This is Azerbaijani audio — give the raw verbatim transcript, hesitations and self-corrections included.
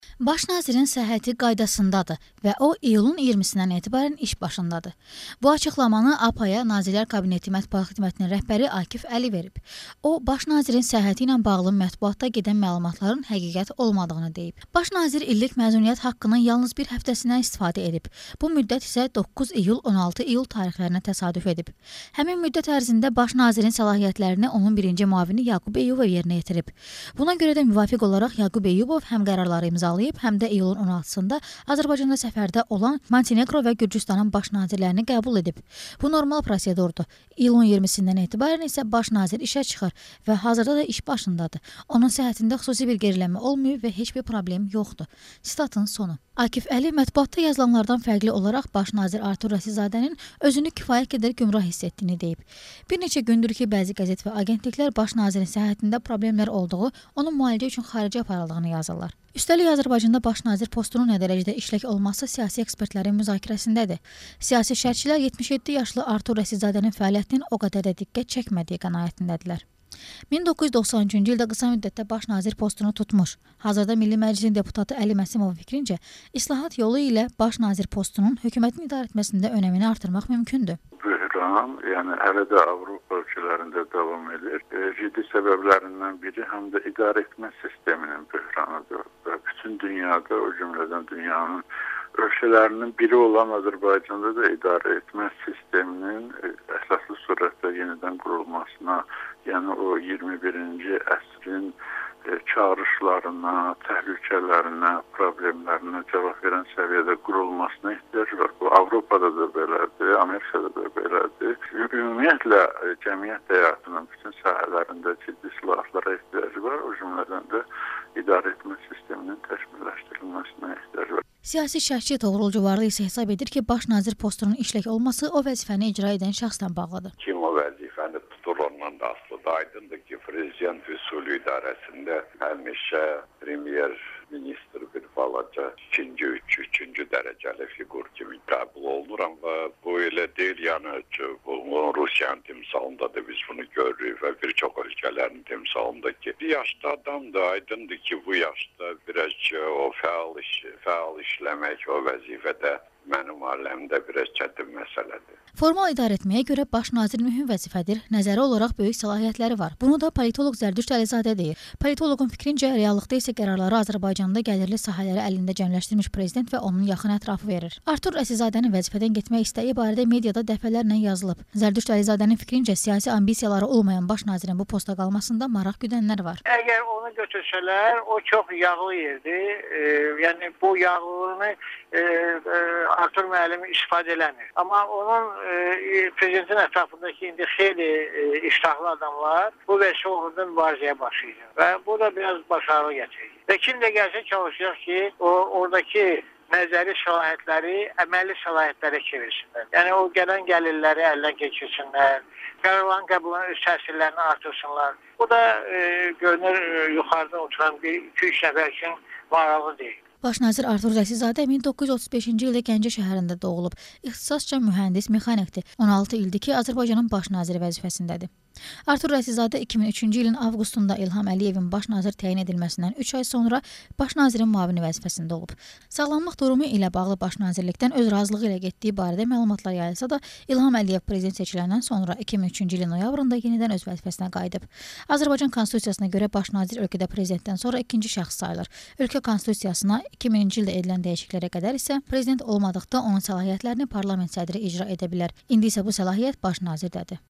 Baş nazirin səhhəti qaydasındadır və o iyulun iyirmisindən etibarən iş başındadır. Bu açıqlamanı A P A-ya Nazirlər Kabineti Mətbuat Xidmətinin rəhbəri Akif Əli verib. O, baş nazirin səhhəti ilə bağlı mətbuatda gedən məlumatların həqiqət olmadığını deyib. Baş nazir illik məzuniyyət haqqının yalnız bir həftəsindən istifadə edib. Bu müddət isə doqquz iyul on altı iyul tarixlərinə təsadüf edib. Həmin müddət ərzində baş nazirin səlahiyyətlərini onun birinci müavini Yaqub Eyyubov yerinə yetirib. Buna görə də müvafiq olaraq Yaqub Eyyubov həm qərarları imzalayıb, həm də iyulun on altısında Azərbaycanda səfərdə olan Montenegro və Gürcüstanın baş nazirlərini qəbul edib. Bu normal prosedurdur. İyulun iyirmisindən etibarən isə baş nazir işə çıxır və hazırda da iş başındadır. Onun səhhətində xüsusi bir gerilənmə olmayıb və heç bir problem yoxdur. Sitatın sonu. Akif Əli mətbuatda yazılanlardan fərqli olaraq baş nazir Artur Rəsizadənin özünü kifayət qədər gümrah hiss etdiyini deyib. Bir neçə gündür ki, bəzi qəzet və agentliklər baş nazirin səhhətində problemlər olduğu, onun müalicə üçün xarici aparıldığını yazırlar. Üstəlik Azərbaycanda baş nazir postunun nə dərəcədə işlək olması siyasi ekspertlərin müzakirəsindədir. Siyasi şərhçilər yetmiş yeddi yaşlı Artur Rəsizadənin fəaliyyətinin o qədər də diqqət çəkmədiyi qənaətindədirlər. min doqquz yüz doxsan üçüncü ildə qısa müddətdə baş nazir postunu tutmuş. Hazırda Milli Məclisin deputatı Əli Məsimov fikrincə, islahat yolu ilə baş nazir postunun hökumətin idarə etməsində önəmini artırmaq mümkündür. Böhran, yəni hələ də Avropa ölkələrində davam edir. E, ciddi səbəblərindən biri həm də idarə etmə sisteminin böhranıdır və bütün dünyada, o cümlədən dünyanın ölkələrinin biri olan Azərbaycanda da idarə etmə sisteminin e, əsaslı surətdə yenidən qurulmasına, yəni o iyirmi birinci əsrin e, çağırışlarına, təhlükələrinə, problemlərinə cavab verən səviyyədə qurulmasına ehtiyac var. Bu Avropada da belədir, Amerikada da belədir. Ümumiyyətlə e, cəmiyyət həyatının bütün sahələrində ciddi islahatlara ehtiyac var. O cümlədən də idarə etmə sisteminin təkmilləşdirilməsinə ehtiyac var. Siyasi şərhçi Toğrul Cuvarlı isə hesab edir ki, baş nazir postunun işlək olması o vəzifəni icra edən şəxslə bağlıdır. Kim o vəzifəni tutur ondan da asılıdır. Aydındır ki, prezident üsulü idarəsində həmişə premier ministr bir balaca ikinci, üç, üçüncü dərəcəli fiqur kimi qəbul olunur, amma bu elə deyil, yəni bu Rusiyanın timsalında da biz bunu görürük və bir çox ölkələrin timsalında ki, bir yaşda adam da aydındır ki, bu yaşda biraz o fəal, iş, fəal işləmək o vəzifədə mənim aləmdə biraz çətin məsələdir. Formal idarə etməyə görə baş nazir mühüm vəzifədir, nəzəri olaraq böyük səlahiyyətləri var. Bunu da politoloq Zərdüşt Əlizadə deyir. Politoloqun fikrincə, reallıqda isə qərarları Azərbaycanda gəlirli sahələri əlində cəmləşdirmiş prezident və onun yaxın ətrafı verir. Artur Rəsizadənin vəzifədən getmək istəyi barədə mediada dəfələrlə yazılıb. Zərdüşt Əlizadənin fikrincə, siyasi ambisiyaları olmayan baş nazirin bu posta qalmasında maraq güdənlər var. Əgər onu götürsələr, o çox yağlı yerdir. E, yəni bu yağlılığını e, e, Artur müəllimi istifadə eləmir. Amma onun e, prezidentin ətrafındakı indi xeyli e, iştahlı adamlar bu vəzifə uğrunda mübarizəyə başlayacaq. Və bu da biraz başarılı gətirir. Və kim də gəlsə çalışacaq ki, o oradakı nəzəri səlahiyyətləri əməlli səlahiyyətlərə çevirsinlər. Yəni o gələn gəlirləri əldən keçirsinlər, qərarların qəbulunun öz təsirlərini artırsınlar. Bu da e, görünür e, yuxarıda oturan bir iki üç nəfər üçün maraqlı deyil. Baş nazir Artur Rəsizadə min doqquz yüz otuz beşinci ildə Gəncə şəhərində doğulub. İxtisasca mühəndis, mexanikdir. on altı ildir ki, Azərbaycanın baş naziri vəzifəsindədir. Artur Rəsizadə iki min üçüncü ilin avqustunda İlham Əliyevin baş nazir təyin edilməsindən üç ay sonra baş nazirin müavini vəzifəsində olub. Sağlamlıq durumu ilə bağlı baş nazirlikdən öz razılığı ilə getdiyi barədə məlumatlar yayılsa da, İlham Əliyev prezident seçiləndən sonra iki min üçüncü ilin noyabrında yenidən öz vəzifəsinə qayıdıb. Azərbaycan konstitusiyasına görə baş nazir ölkədə prezidentdən sonra ikinci şəxs sayılır. Ölkə konstitusiyasına iki minci ildə edilən dəyişikliklərə qədər isə prezident olmadıqda onun səlahiyyətlərini parlament sədri icra edə bilər. İndi isə bu səlahiyyət baş nazirdədir.